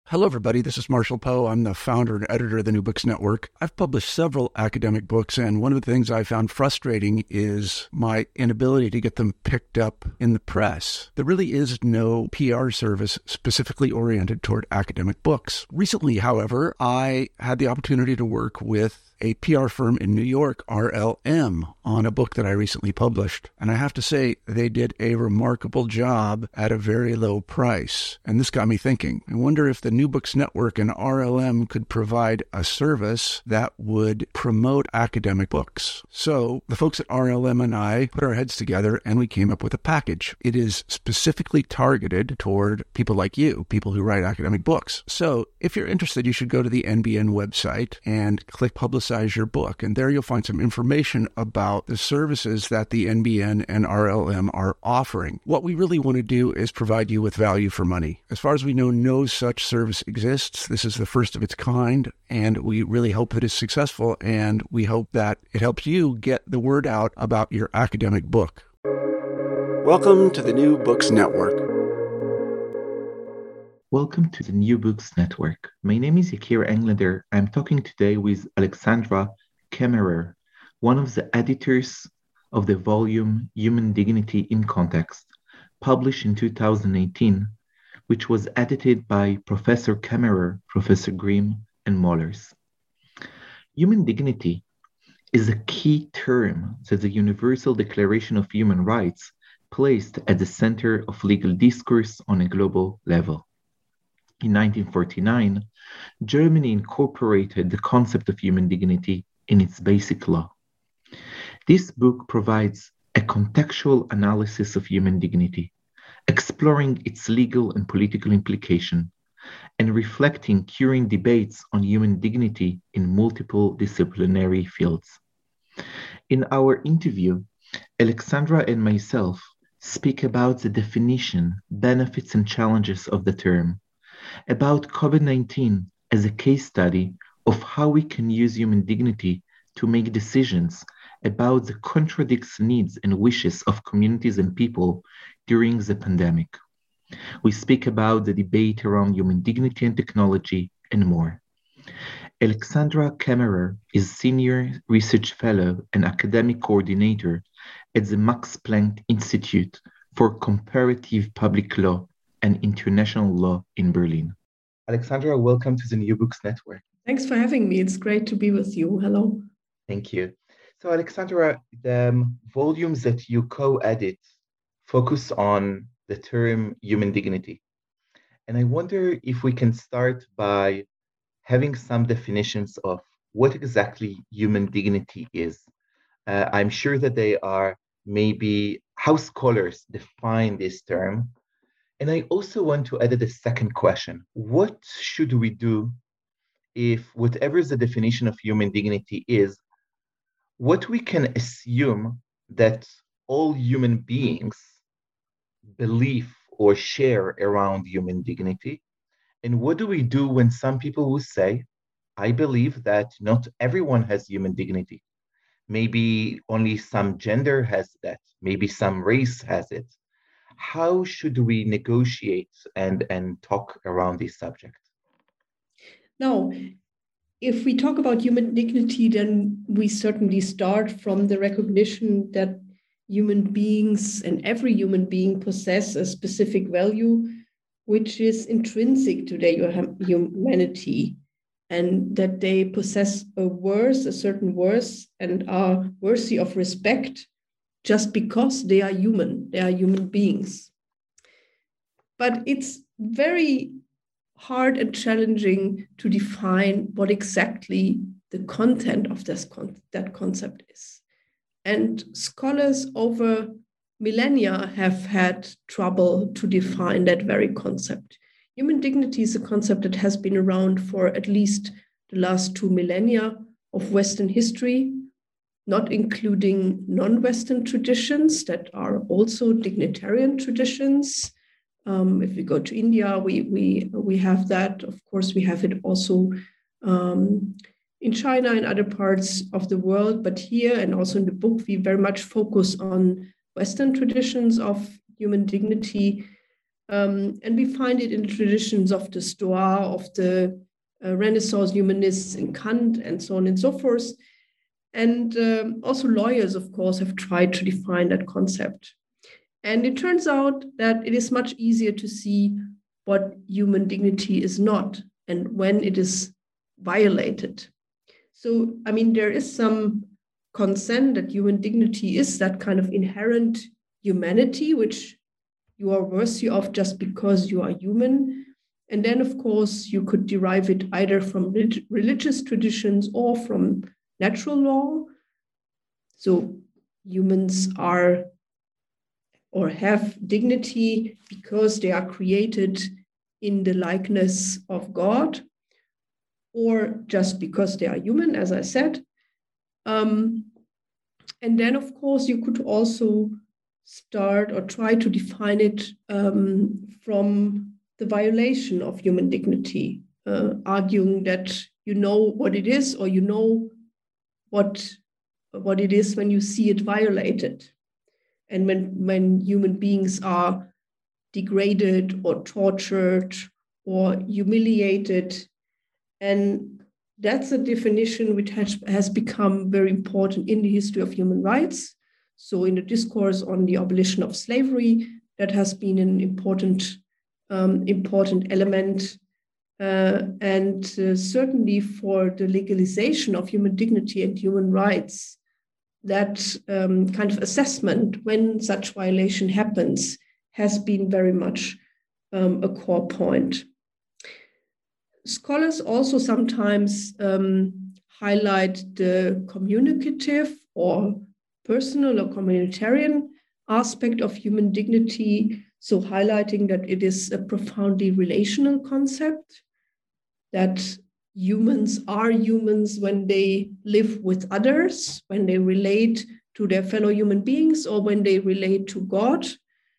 Hello, everybody. This is Marshall Poe. I'm the founder and editor of the New Books Network. I've published several academic books, and one of the things I found frustrating is my inability to get them picked up in the press. There really is no PR service specifically oriented toward academic books. Recently, however, I had the opportunity to work with a PR firm in New York, RLM, on a book that I recently published. And I have to say, they did a remarkable job at a very low price. And this got me thinking. I wonder if the New Books Network and RLM could provide a service that would promote academic books. So the folks at RLM and I put our heads together and we came up with a package. It is specifically targeted toward people like you, people who write academic books. So if you're interested, you should go to the NBN website and click Publicize Your Book. And there you'll find some information about the services that the NBN and RLM are offering. What we really want to do is provide you with value for money. As far as we know, no such service exists. This is the first of its kind, and we really hope that it's successful, and we hope that it helps you get the word out about your academic book. Welcome to the New Books Network. Welcome to the New Books Network. My name is Yakir Englander. I'm talking today with Alexandra Kemmerer, one of the editors of the volume Human Dignity in Context, published in 2018, which was edited by Professor Kemmerer, Professor Grimm, and Mollers. Human dignity is a key term that the Universal Declaration of Human Rights placed at the center of legal discourse on a global level. In 1949, Germany incorporated the concept of human dignity in its basic law. This book provides a contextual analysis of human dignity, exploring its legal and political implication, and reflecting current debates on human dignity in multiple disciplinary fields. In our interview, Alexandra and myself speak about the definition, benefits, and challenges of the term, about COVID-19 as a case study of how we can use human dignity to make decisions about the contradicts needs and wishes of communities and people during the pandemic. We speak about the debate around human dignity and technology and more. Alexandra Kemmerer is Senior Research Fellow and Academic Coordinator at the Max Planck Institute for Comparative Public Law and International Law in Berlin. Alexandra, welcome to the New Books Network. Thanks for having me. It's great to be with you. Hello. Thank you. So, Alexandra, the volumes that you co-edit focus on the term human dignity. And I wonder if we can start by having some definitions of what exactly human dignity is. I'm sure that they are maybe how scholars define this term. And I also want to add a second question. What should we do if whatever the definition of human dignity is, what we can assume that all human beings believe or share around human dignity? And what do we do when some people will say, I believe that not everyone has human dignity. Maybe only some gender has that. Maybe some race has it. How should we negotiate and talk around this subject? Now, if we talk about human dignity, then we certainly start from the recognition that human beings and every human being possess a specific value, which is intrinsic to their humanity, and that they possess a certain worth, and are worthy of respect just because they are human beings. But it's very hard and challenging to define what exactly the content of that concept is. And scholars over millennia have had trouble to define that very concept. Human dignity is a concept that has been around for at least the last 2 millennia of Western history, not including non-Western traditions that are also dignitarian traditions. If we go to India, we have that. Of course, we have it also in China and other parts of the world. But here and also in the book, we very much focus on Western traditions of human dignity. And we find it in the traditions of the Stoa, of the Renaissance humanists in Kant, and so on and so forth. And also lawyers, of course, have tried to define that concept. And it turns out that it is much easier to see what human dignity is not and when it is violated. So, I mean, there is some consent that human dignity is that kind of inherent humanity, which you are worthy of just because you are human. And then, of course, you could derive it either from religious traditions or from natural law. So humans are or have dignity because they are created in the likeness of God, or just because they are human, as I said. And then, of course, you could also start or try to define it from the violation of human dignity, arguing that you know what it is, or you know what it is when you see it violated. And when human beings are degraded or tortured or humiliated. And that's a definition which has become very important in the history of human rights. So in the discourse on the abolition of slavery, that has been an important element. And certainly for the legalization of human dignity and human rights, that kind of assessment when such violation happens has been very much a core point. Scholars also sometimes highlight the communicative or personal or communitarian aspect of human dignity, so highlighting that it is a profoundly relational concept, that humans are humans when they live with others, when they relate to their fellow human beings, or when they relate to God,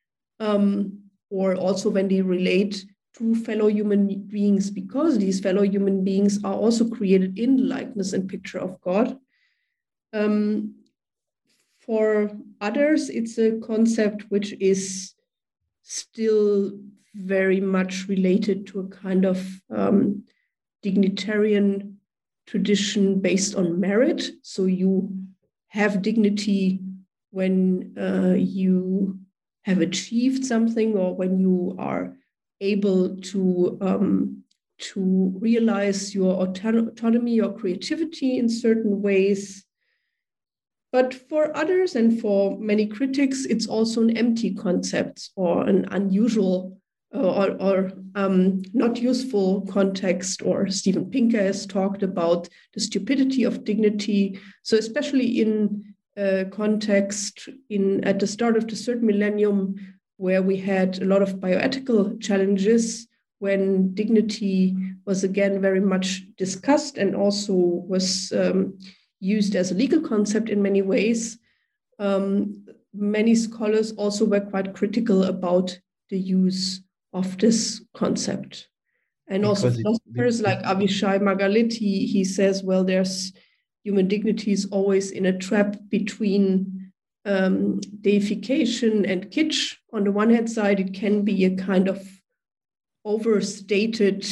or also when they relate to fellow human beings, because these fellow human beings are also created in the likeness and picture of God. For others, it's a concept which is still very much related to a kind of dignitarian tradition based on merit. So you have dignity when you have achieved something, or when you are able to realize your autonomy or creativity in certain ways. But for others and for many critics, it's also an empty concept or an unusual or not useful context. Or Steven Pinker has talked about the stupidity of dignity. So especially in context at the start of the third millennium, where we had a lot of bioethical challenges, when dignity was again very much discussed and also was used as a legal concept in many ways. Many scholars also were quite critical about the use of this concept. And because also philosophers like Avishai Margalit, he says, well, there's human dignity is always in a trap between deification and kitsch. On the one hand side, it can be a kind of overstated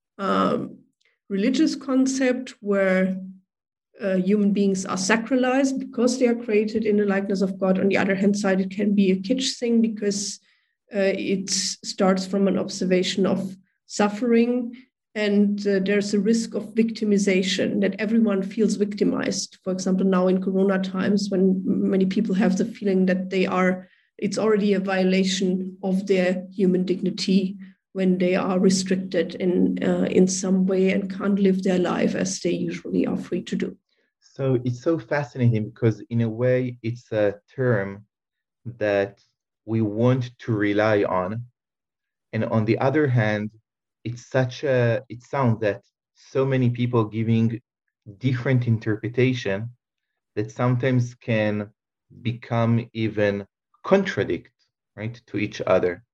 religious concept where human beings are sacralized because they are created in the likeness of God. On the other hand side, it can be a kitsch thing because it starts from an observation of suffering, and there's a risk of victimization, that everyone feels victimized. For example, now in Corona times, when many people have the feeling that it's already a violation of their human dignity when they are restricted in some way and can't live their life as they usually are free to do. So it's so fascinating because in a way, it's a term that we want to rely on. And on the other hand, it sounds that so many people giving different interpretation that sometimes can become even contradict, right, to each other.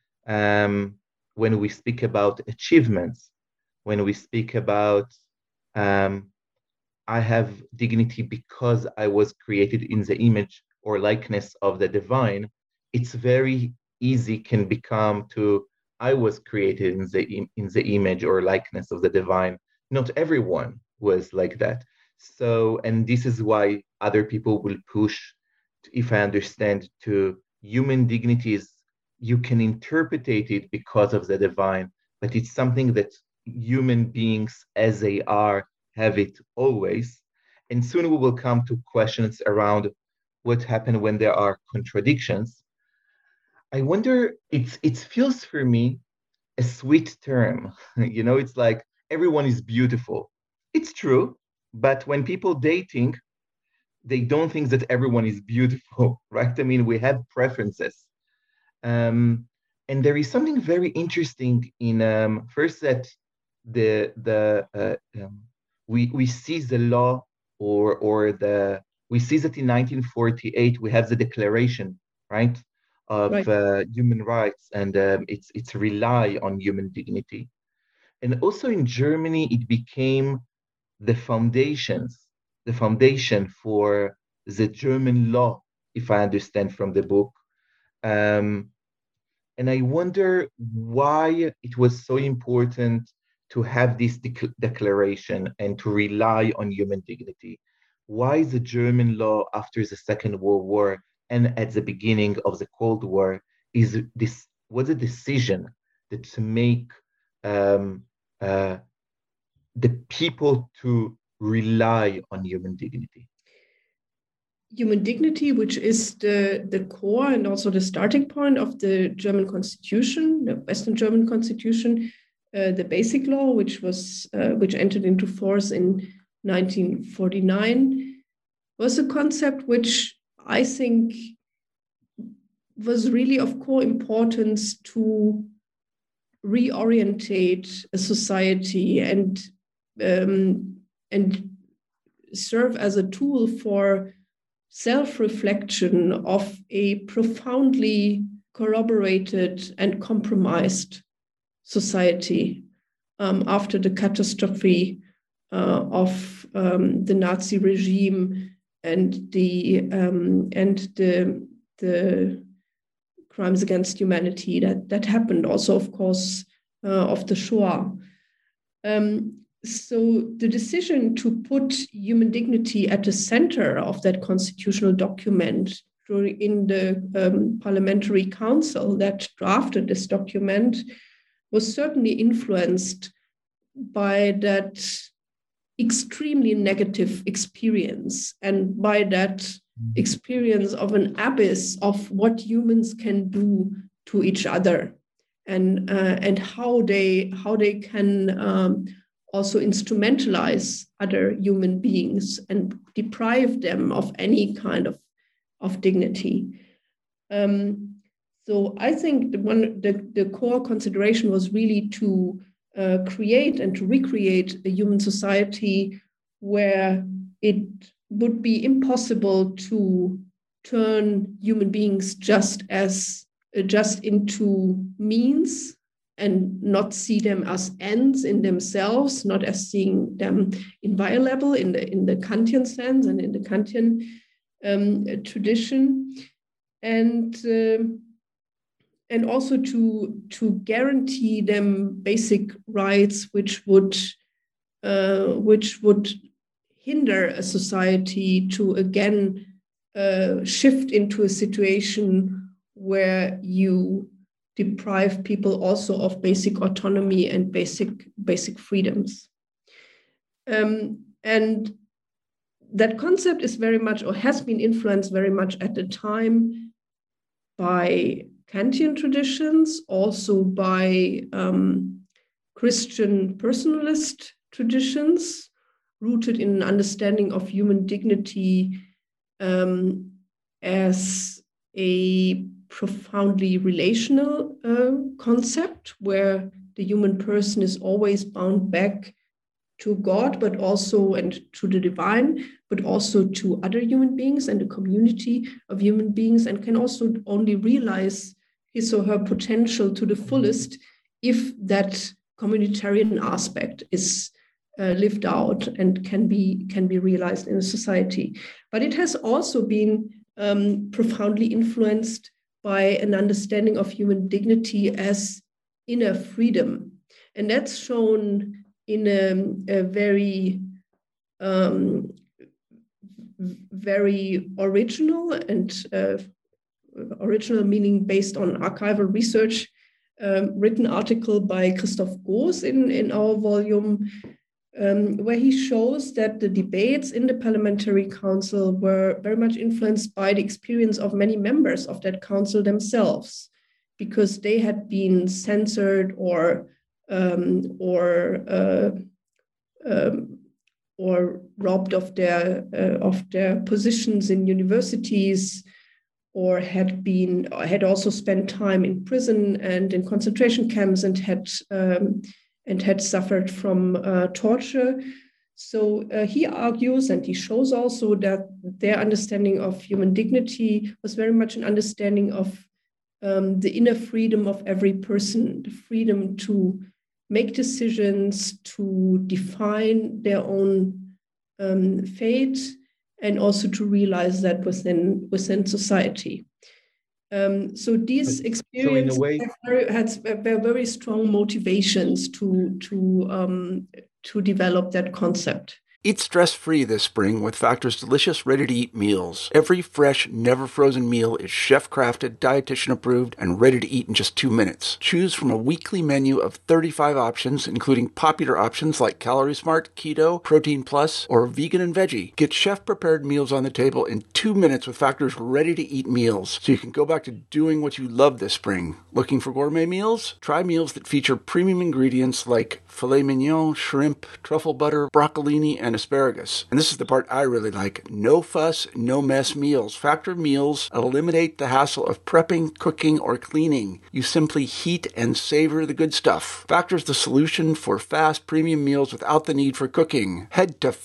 When we speak about achievements, when we speak about I have dignity because I was created in the image or likeness of the divine, it's very easy can become to, I was created in the image or likeness of the divine. Not everyone was like that. So, and this is why other people will push, if I understand, to human dignity is you can interpret it because of the divine, but it's something that human beings as they are have it always. And soon we will come to questions around what happens when there are contradictions. I wonder, it feels for me a sweet term. It's like everyone is beautiful. It's true, but when people dating, they don't think that everyone is beautiful, right? I mean, we have preferences. Um, and there is something very interesting in first that the we see the law or the we see that in 1948 we have the Declaration, right, of Right. human rights, and it's rely on human dignity. And also in Germany, it became the the foundation for the German law, if I understand from the book. Um, and I wonder why it was so important to have this declaration and to rely on human dignity. Why the German law after the Second World War and at the beginning of the Cold War is this was a decision that to make um, uh, the people to rely on human dignity. Human dignity, which is the core and also the starting point of the German Constitution, the Western German Constitution, the Basic Law, which entered into force in 1949, was a concept which I think was really of core importance to reorientate a society and serve as a tool for self-reflection of a profoundly corroborated and compromised society after the catastrophe of the Nazi regime and the crimes against humanity that happened. Also, of course, of the Shoah. So the decision to put human dignity at the center of that constitutional document in the Parliamentary Council that drafted this document was certainly influenced by that extremely negative experience and by that experience of an abyss of what humans can do to each other and how they can also instrumentalize other human beings and deprive them of any kind of dignity. So I think the core consideration was really to create and to recreate a human society where it would be impossible to turn human beings just into means and not see them as ends in themselves, not as seeing them inviolable in the Kantian sense and in the Kantian tradition, and also to guarantee them basic rights, which would hinder a society to again shift into a situation where you deprive people also of basic autonomy and basic freedoms. And that concept is very much, or has been influenced very much at the time by Kantian traditions, also by Christian personalist traditions, rooted in an understanding of human dignity as a profoundly relational concept where the human person is always bound back to God, but also and to the divine, but also to other human beings and the community of human beings, and can also only realize his or her potential to the fullest if that communitarian aspect is lived out and can be realized in a society. But it has also been profoundly influenced by an understanding of human dignity as inner freedom. And that's shown in a very, very original, and original meaning based on archival research, written article by Christoph Goos in our volume, where he shows that the debates in the Parliamentary Council were very much influenced by the experience of many members of that council themselves, because they had been censored or robbed of their positions in universities, or had also spent time in prison and in concentration camps, and had suffered from torture. So he argues, and he shows also, that their understanding of human dignity was very much an understanding of the inner freedom of every person, the freedom to make decisions, to define their own fate, and also to realize that within society. So these experiences had very strong motivations to develop that concept. Eat stress-free this spring with Factor's delicious, ready-to-eat meals. Every fresh, never-frozen meal is chef-crafted, dietitian-approved, and ready to eat in just 2 minutes. Choose from a weekly menu of 35 options, including popular options like Calorie Smart, Keto, Protein Plus, or Vegan and Veggie. Get chef-prepared meals on the table in 2 minutes with Factor's ready-to-eat meals, so you can go back to doing what you love this spring. Looking for gourmet meals? Try meals that feature premium ingredients like filet mignon, shrimp, truffle butter, broccolini, and asparagus. And this is the part I really like. No fuss, no mess meals. Factor meals eliminate the hassle of prepping, cooking, or cleaning. You simply heat and savor the good stuff. Factor's the solution for fast premium meals without the need for cooking. Head to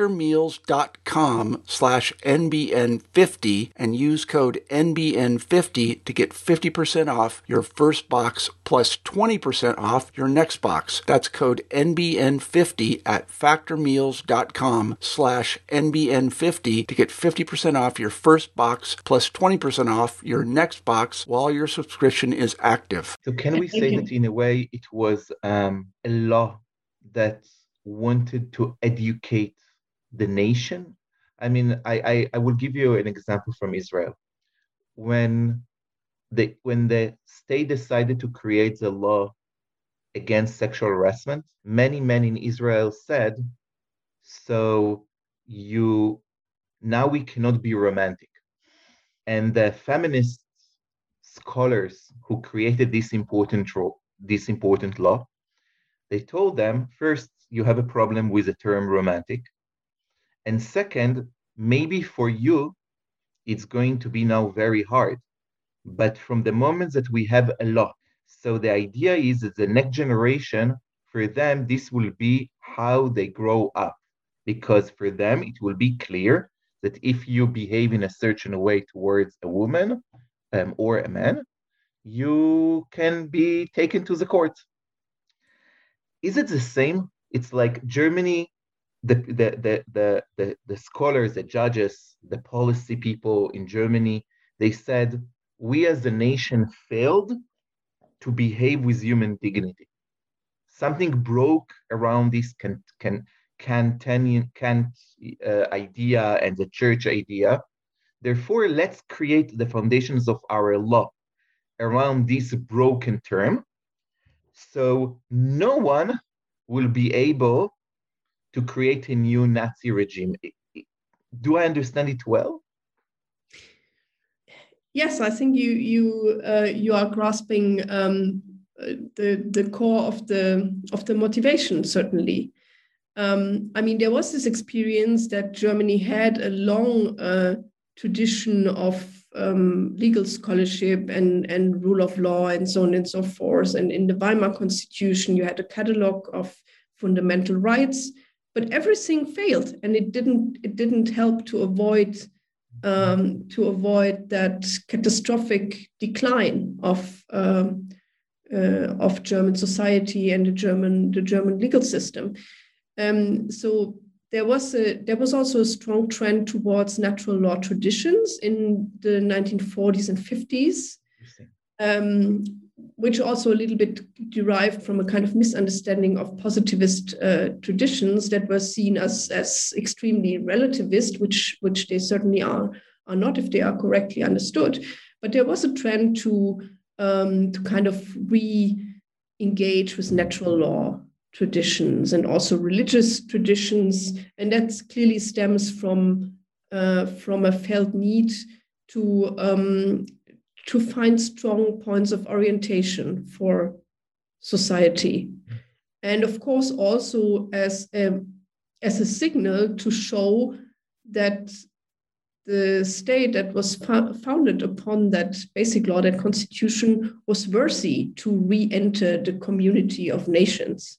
factormeals.com/NBN50 and use code NBN50 to get 50% off your first box plus 20% off your next box. That's code NBN50 at factormeals.com/NBN50 to get 50% off your first box plus 20% off your next box while your subscription is active. So can we say that in a way it was a law that wanted to educate the nation? I mean, I will give you an example from Israel. When the state decided to create the law against sexual harassment, many men in Israel said, so now we cannot be romantic. And the feminist scholars who created this important law, they told them, first, you have a problem with the term romantic. And second, maybe for you, it's going to be now very hard. But from the moment that we have a law, so the idea is that the next generation, for them, this will be how they grow up. Because for them, it will be clear that if you behave in a certain way towards a woman or a man, you can be taken to the court. Is it the same? It's like Germany, the scholars, the judges, the policy people in Germany, they said, we as a nation failed to behave with human dignity. Something broke around this Kant idea and the church idea. Therefore, let's create the foundations of our law around this broken term, so no one will be able to create a new Nazi regime. Do I understand it well? Yes, I think you are grasping the core of the motivation, certainly. I mean, there was this experience that Germany had a long tradition of legal scholarship and rule of law and so on and so forth. And in the Weimar Constitution, you had a catalog of fundamental rights, but everything failed, and it didn't help to avoid that catastrophic decline of German society and the German legal system. So there was also a strong trend towards natural law traditions in the 1940s and 50s. which also a little bit derived from a kind of misunderstanding of positivist traditions that were seen as extremely relativist, which they certainly are not if they are correctly understood. But there was a trend to kind of re-engage with natural law traditions and also religious traditions, and that clearly stems from a felt need to find strong points of orientation for society, and of course also as a signal to show that the state that was founded upon that basic law, that constitution, was worthy to re-enter the community of nations.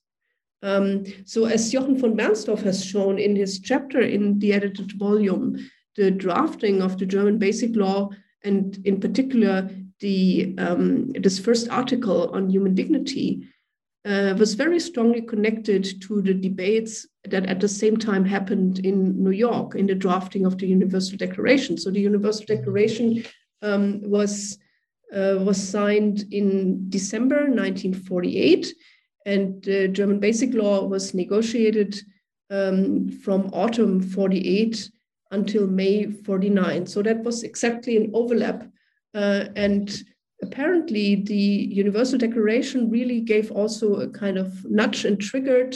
So as Jochen von Bernstorff has shown in his chapter in the edited volume, the drafting of the German Basic Law, and in particular this first article on human dignity, was very strongly connected to the debates that at the same time happened in New York in the drafting of the Universal Declaration. So the Universal Declaration was signed in December 1948, and the German Basic Law was negotiated from autumn 48 until May 49. So that was exactly an overlap. And apparently the Universal Declaration really gave also a kind of nudge and triggered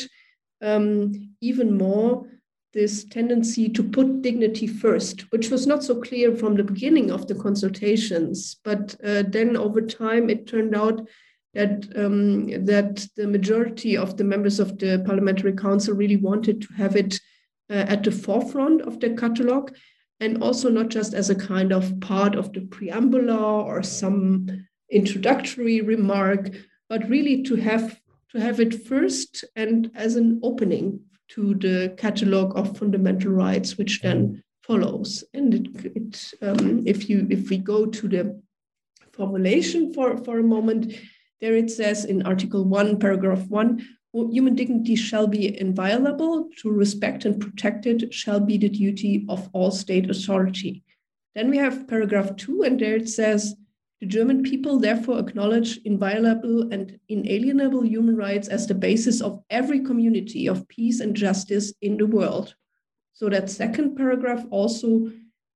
even more this tendency to put dignity first, which was not so clear from the beginning of the consultations. But then over time, it turned out that the majority of the members of the Parliamentary Council really wanted to have it at the forefront of the catalogue, and also not just as a kind of part of the preamble or some introductory remark, but really to have it first and as an opening to the catalogue of fundamental rights, which then follows. And if we go to the formulation for a moment, there it says in Article 1, Paragraph 1, human dignity shall be inviolable. To respect and protect it shall be the duty of all state authority. Then we have Paragraph 2, and there it says, the German people therefore acknowledge inviolable and inalienable human rights as the basis of every community of peace and justice in the world. So that second paragraph also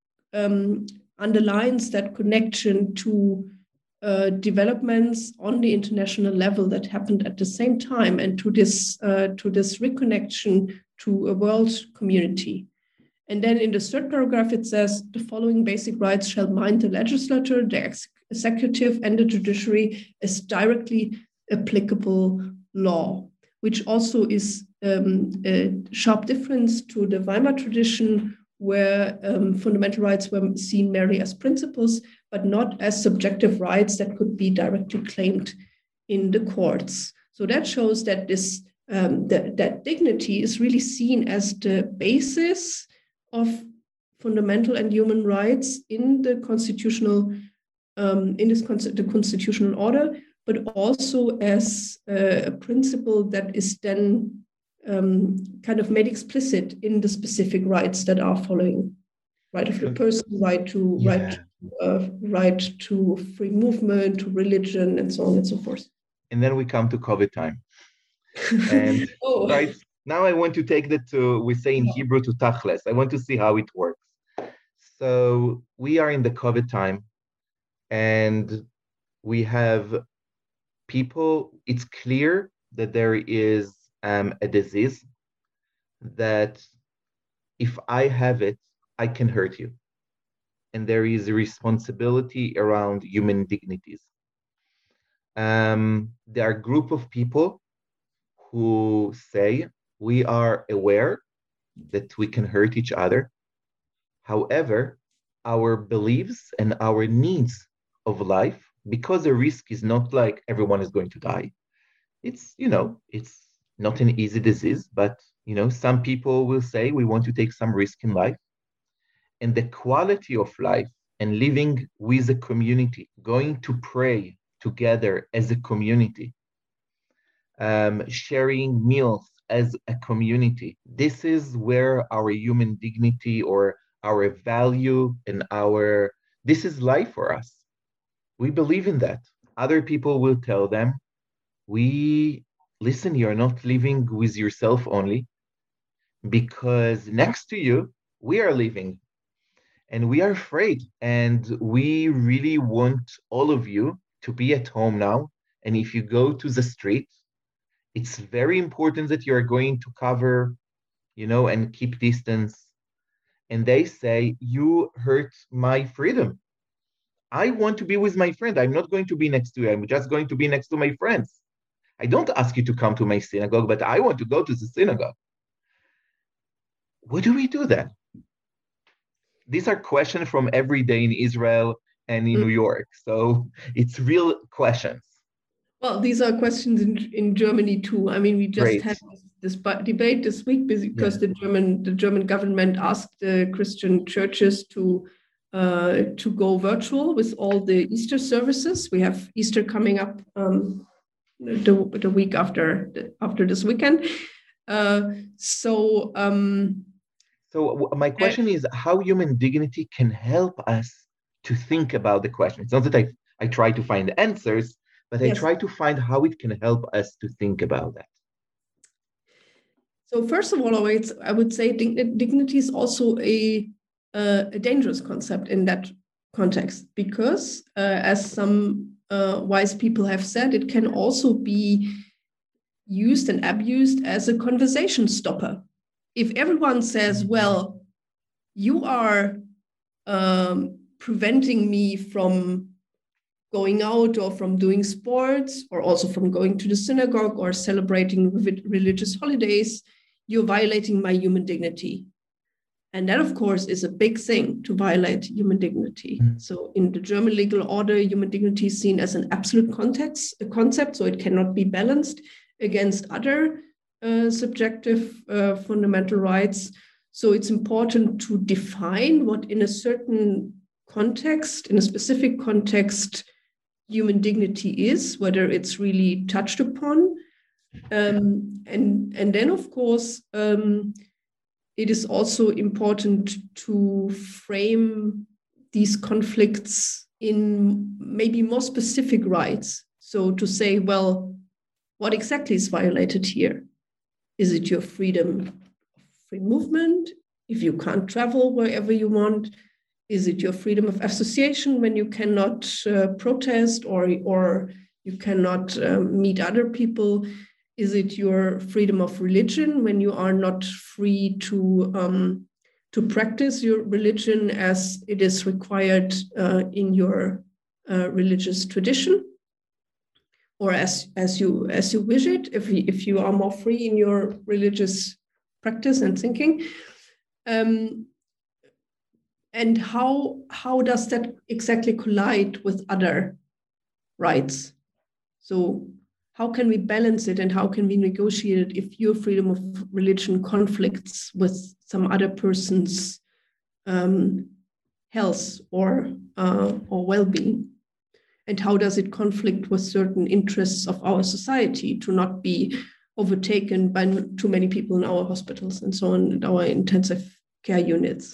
underlines that connection to developments on the international level that happened at the same time, and to this reconnection to a world community. And then in the third paragraph, it says the following basic rights shall bind the legislature, the executive, and the judiciary as directly applicable law, which also is a sharp difference to the Weimar tradition, where fundamental rights were seen merely as principles, but not as subjective rights that could be directly claimed in the courts. So that shows that this that dignity is really seen as the basis of fundamental and human rights in the constitutional the constitutional order, but also as a principle that is then kind of made explicit in the specific rights that are following: right of the person, right to right to free movement, to religion, and so on and so forth. And then we come to COVID time. And right now I want to take that to, we say in Hebrew, to tachles. I want to see how it works. So we are in the COVID time, and we have people, it's clear that there is a disease that if I have it, I can hurt you. And there is a responsibility around human dignities. There are a group of people who say we are aware that we can hurt each other. However, our beliefs and our needs of life, because the risk is not like everyone is going to die. It's, it's not an easy disease, but, some people will say we want to take some risk in life. And the quality of life and living with a community, going to pray together as a community, sharing meals as a community. This is where our human dignity or our value and this is life for us. We believe in that. other people will tell them, listen, you're not living with yourself only, because next to you, we are living and we are afraid. And we really want all of you to be at home now. And if you go to the street, it's very important that you're going to cover, and keep distance. And they say, you hurt my freedom. I want to be with my friend. I'm not going to be next to you. I'm just going to be next to my friends. I don't ask you to come to my synagogue, but I want to go to the synagogue. What do we do then? These are questions from every day in Israel and in New York. So it's real questions. Well, these are questions in Germany too. I mean, we just Great. had this debate this week because the German government asked the Christian churches to go virtual with all the Easter services. We have Easter coming up the week after this weekend. So my question is how human dignity can help us to think about the question. It's not that I try to find answers, but I try to find how it can help us to think about that. So first of all, I would say dignity is also a dangerous concept in that context, because as some wise people have said, it can also be used and abused as a conversation stopper. If everyone says, well, you are preventing me from going out or from doing sports or also from going to the synagogue or celebrating religious holidays, you're violating my human dignity. And that, of course, is a big thing, to violate human dignity. Mm-hmm. So in the German legal order, human dignity is seen as an absolute concept, so it cannot be balanced against other subjective fundamental rights. So it's important to define what in a certain context, in a specific context, human dignity is, whether it's really touched upon. And then, of course, it is also important to frame these conflicts in maybe more specific rights. So to say, well, what exactly is violated here? Is it your freedom of free movement, if you can't travel wherever you want? Is it your freedom of association when you cannot protest or you cannot meet other people? Is it your freedom of religion when you are not free to practice your religion as it is required in your religious tradition, or as you wish it? If you are more free in your religious practice and thinking. And how does that exactly collide with other rights? So how can we balance it and how can we negotiate it if your freedom of religion conflicts with some other person's health or well-being? And how does it conflict with certain interests of our society to not be overtaken by too many people in our hospitals and so on, in our intensive care units?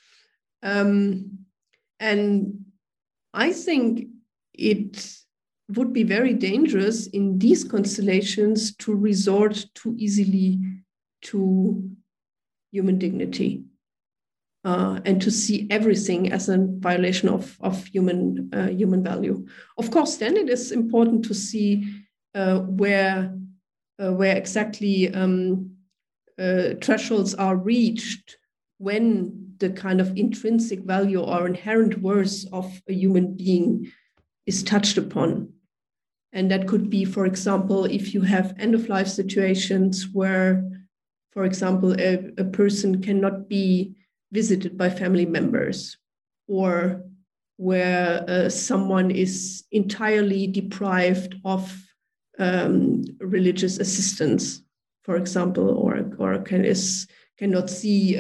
And I think it would be very dangerous in these constellations to resort too easily to human dignity and to see everything as a violation of human value. Of course, then it is important to see where exactly thresholds are reached when the kind of intrinsic value or inherent worth of a human being is touched upon. And that could be, for example, if you have end-of-life situations where, for example, a person cannot be visited by family members, or where someone is entirely deprived of religious assistance, for example, or cannot see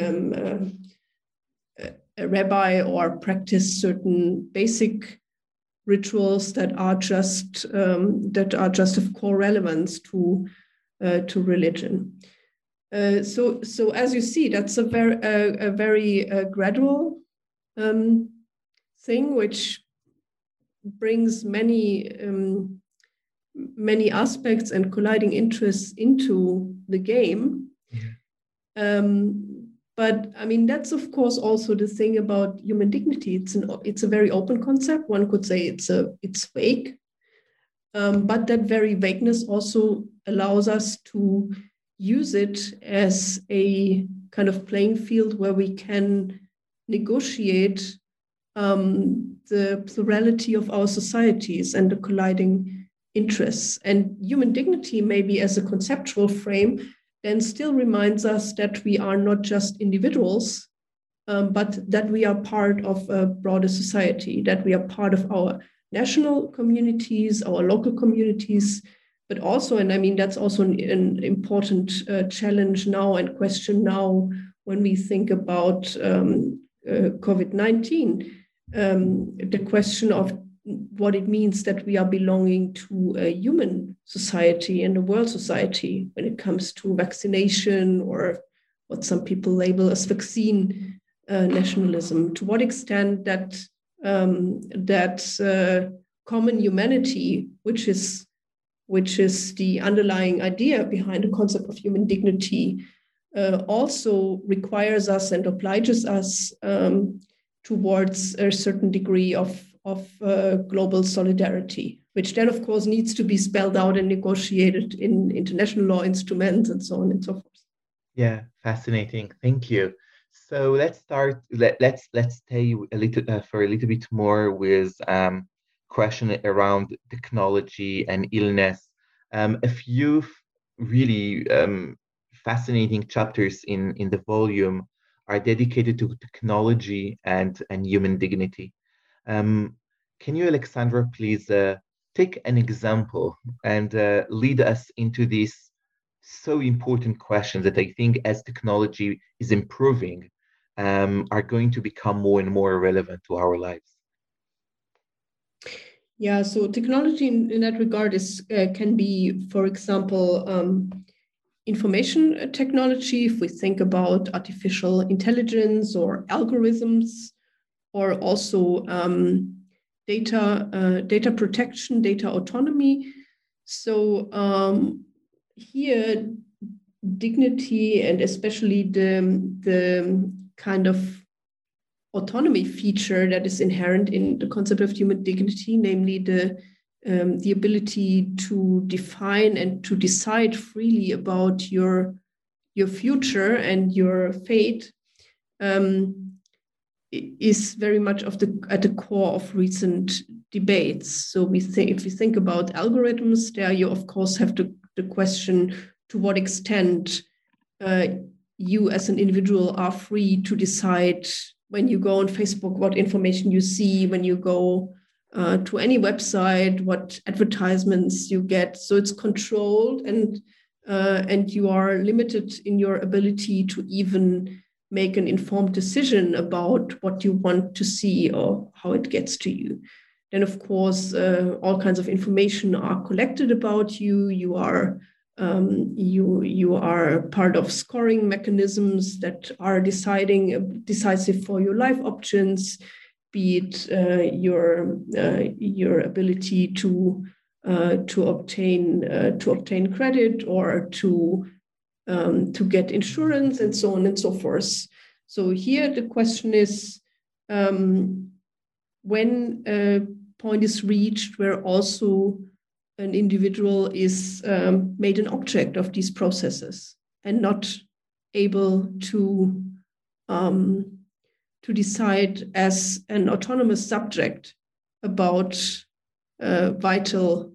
a rabbi or practice certain basic rituals that are just of core relevance to religion. So as you see, that's a very gradual thing, which brings many aspects and colliding interests into the game. But I mean, that's of course also the thing about human dignity. It's a very open concept. One could say it's vague, but that very vagueness also allows us to use it as a kind of playing field where we can negotiate the plurality of our societies and the colliding interests. And human dignity, maybe as a conceptual frame, then still reminds us that we are not just individuals, but that we are part of a broader society, that we are part of our national communities, our local communities, but also, and I mean, that's also an important challenge now and question now when we think about COVID-19, the question of what it means that we are belonging to a human society and a world society when it comes to vaccination, or what some people label as vaccine nationalism. To what extent that common humanity, which is the underlying idea behind the concept of human dignity, also requires us and obliges us towards a certain degree of global solidarity, which then, of course, needs to be spelled out and negotiated in international law instruments and so on and so forth. Yeah, fascinating. Thank you. So let's start. Let's stay a little for a little bit more with question around technology and illness. A few really fascinating chapters in the volume are dedicated to technology and human dignity. Can you, Alexandra, please take an example and lead us into these so important questions that I think, as technology is improving, are going to become more and more relevant to our lives? Yeah, so technology in that regard can be, for example, information technology, if we think about artificial intelligence or algorithms, or also data protection, data autonomy. So here, dignity, and especially the kind of autonomy feature that is inherent in the concept of human dignity, namely the ability to define and to decide freely about your future and your fate, is very much at the core of recent debates. So if we think about algorithms, there you of course have the question to what extent you as an individual are free to decide when you go on Facebook what information you see, when you go to any website, what advertisements you get. So it's controlled, and you are limited in your ability to even make an informed decision about what you want to see or how it gets to you. Then, of course, all kinds of information are collected about you. You are part of scoring mechanisms that are decisive for your life options, be it your ability to obtain credit, or to get insurance, and so on and so forth. So here the question is, when a point is reached where also an individual is made an object of these processes and not able to decide as an autonomous subject about vital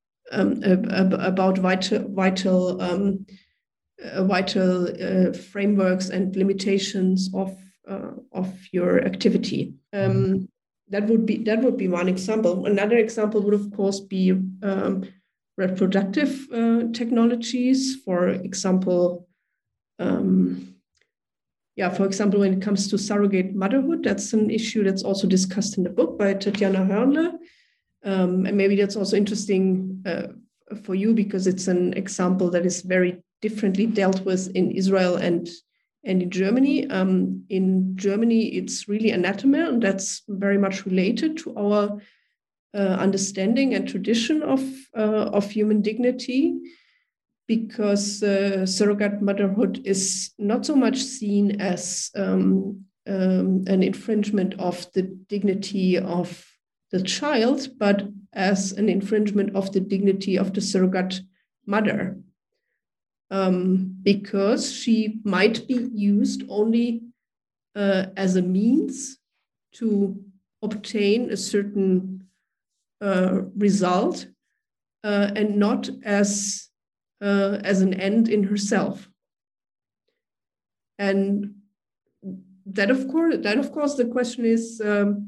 frameworks and limitations of your activity. That would be one example. Another example would, of course, be reproductive technologies. For example, when it comes to surrogate motherhood, that's an issue that's also discussed in the book by Tatjana Hörnle. And maybe that's also interesting for you, because it's an example that is very differently dealt with in Israel and in Germany. In Germany, it's really anathema, and that's very much related to our understanding and tradition of human dignity, because surrogate motherhood is not so much seen as an infringement of the dignity of the child, but as an infringement of the dignity of the surrogate mother, because she might be used only as a means to obtain a certain result, and not as an end in herself. And that of course, the question is,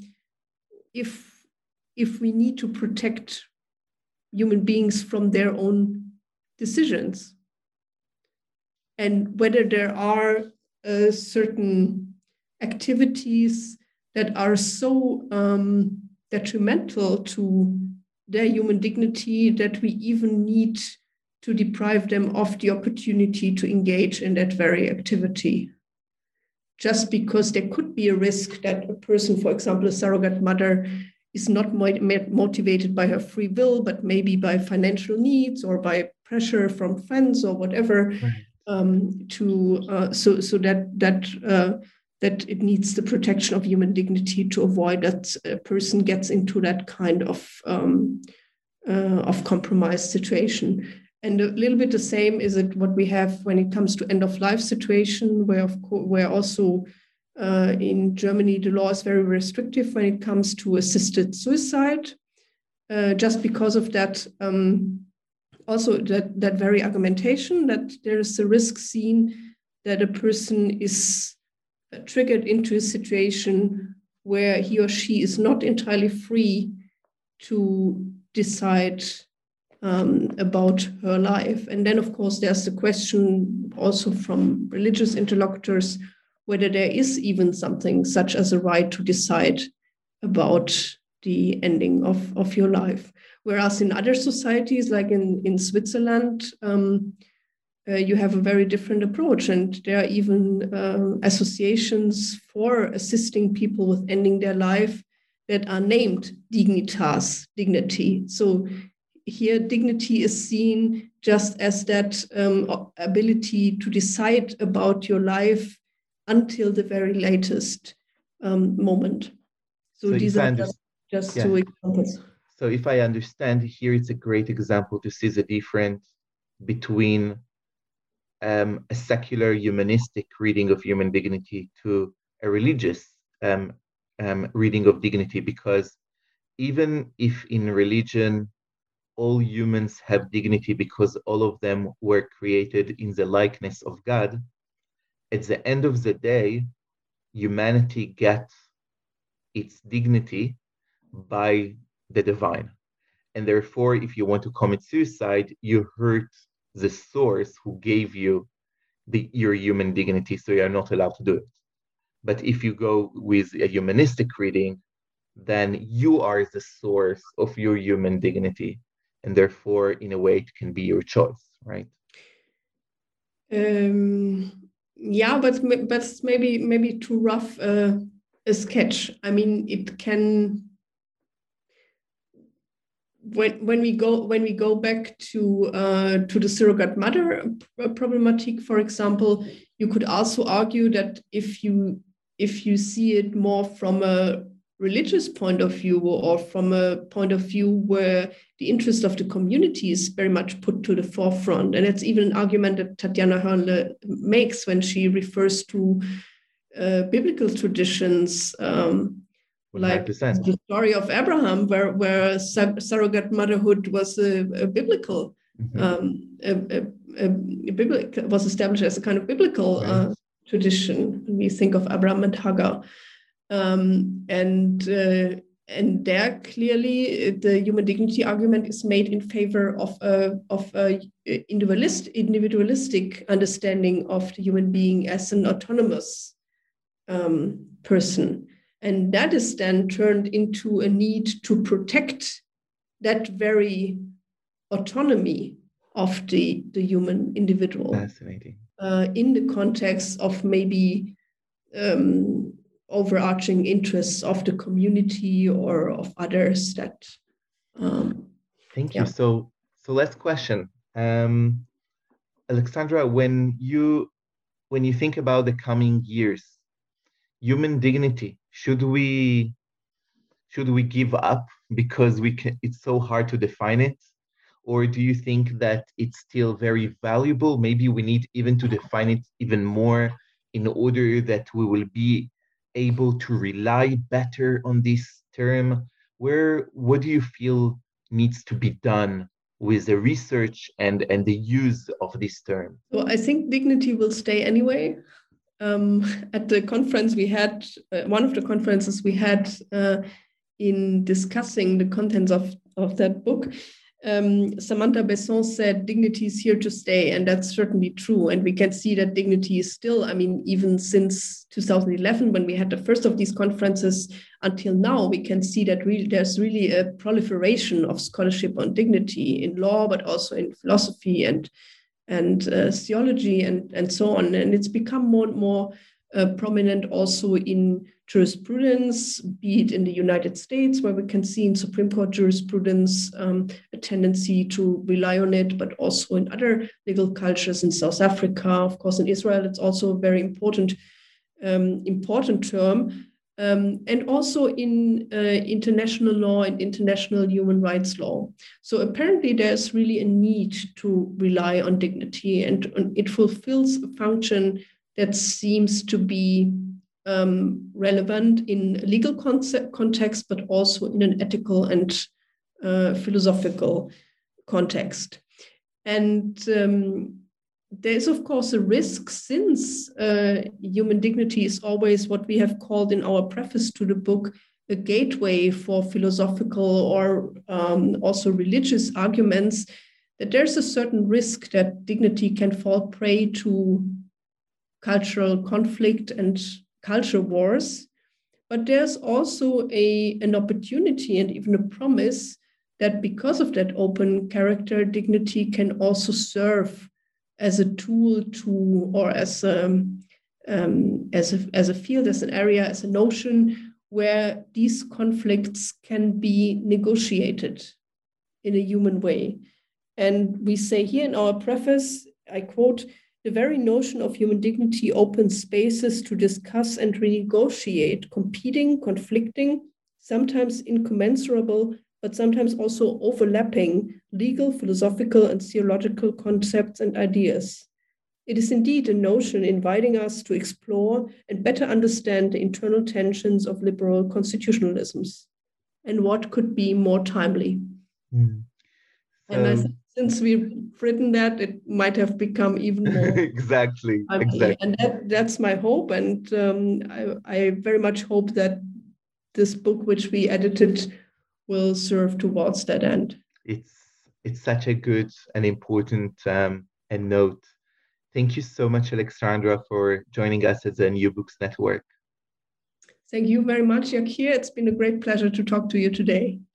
if we need to protect human beings from their own decisions, and whether there are certain activities that are so detrimental to their human dignity that we even need to deprive them of the opportunity to engage in that very activity. Just because there could be a risk that a person, for example, a surrogate mother, is not motivated by her free will, but maybe by financial needs or by pressure from friends or whatever, Right. So that it needs the protection of human dignity to avoid that a person gets into that kind of compromised situation. And a little bit the same is it what we have when it comes to end of life situation, where also in Germany the law is very restrictive when it comes to assisted suicide, just because of that. Also, that very argumentation that there is a risk seen that a person is triggered into a situation where he or she is not entirely free to decide about her life. And then, of course, there's the question also from religious interlocutors whether there is even something such as a right to decide about the ending of your life. Whereas in other societies, like in Switzerland, you have a very different approach. And there are even associations for assisting people with ending their life that are named Dignitas, dignity. So here, dignity is seen just as that ability to decide about your life until the very latest moment. So these are just two examples. So if I understand here, it's a great example to see the difference between a secular humanistic reading of human dignity to a religious reading of dignity, because even if in religion all humans have dignity because all of them were created in the likeness of God, at the end of the day, humanity gets its dignity by the divine. And therefore, if you want to commit suicide, you hurt the source who gave you your human dignity, so you are not allowed to do it. But if you go with a humanistic reading, then you are the source of your human dignity. And therefore, in a way, it can be your choice, right? Yeah, but maybe too rough a sketch. I mean, it can. When we go back to the surrogate mother problematic, for example, you could also argue that if you see it more from a religious point of view, or from a point of view where the interest of the community is very much put to the forefront, and it's even an argument that Tatjana Hörnle makes when she refers to biblical traditions. Like 100%. The story of Abraham, where surrogate motherhood was a biblical, was established as a kind of biblical tradition. We think of Abraham and Hagar, and there clearly the human dignity argument is made in favor of a individualistic understanding of the human being as an autonomous person. And that is then turned into a need to protect that very autonomy of the human individual. Fascinating. In the context of maybe overarching interests of the community or of others that Thank you. So last question. Alexandra, when you think about the coming years, human dignity, should we give up because it's so hard to define it? Or do you think that it's still very valuable? Maybe we need even to define it even more in order that we will be able to rely better on this term. What do you feel needs to be done with the research and the use of this term? So I think dignity will stay anyway. At the conference we had, one of the conferences we had in discussing the contents of that book, Samantha Besson said dignity is here to stay, and that's certainly true. And we can see that dignity is still, I mean, even since 2011, when we had the first of these conferences until now, we can see that there's really a proliferation of scholarship on dignity in law, but also in philosophy and theology and so on. And it's become more and more prominent also in jurisprudence, be it in the United States, where we can see in Supreme Court jurisprudence a tendency to rely on it, but also in other legal cultures in South Africa. Of course, in Israel, it's also a very important term. And also in international law and international human rights law. So apparently there's really a need to rely on dignity, and it fulfills a function that seems to be relevant in a legal context, but also in an ethical and philosophical context. And there is, of course, a risk, since human dignity is always what we have called in our preface to the book a gateway for philosophical or also religious arguments, that there's a certain risk that dignity can fall prey to cultural conflict and culture wars. But there's also an opportunity and even a promise that because of that open character, dignity can also serve as a tool to, or as a field, as an area, as a notion where these conflicts can be negotiated in a human way. And we say here in our preface, I quote, "The very notion of human dignity opens spaces to discuss and renegotiate competing, conflicting, sometimes incommensurable, but sometimes also overlapping legal, philosophical, and theological concepts and ideas. It is indeed a notion inviting us to explore and better understand the internal tensions of liberal constitutionalisms." And what could be more timely? And I think since we've written that, it might have become even more exactly. And that's my hope. And I very much hope that this book, which we edited, will serve towards that end. It's such a good and important note. Thank you so much, Alexandra, for joining us at the New Books Network. Thank you very much, Yakir. It's been a great pleasure to talk to you today.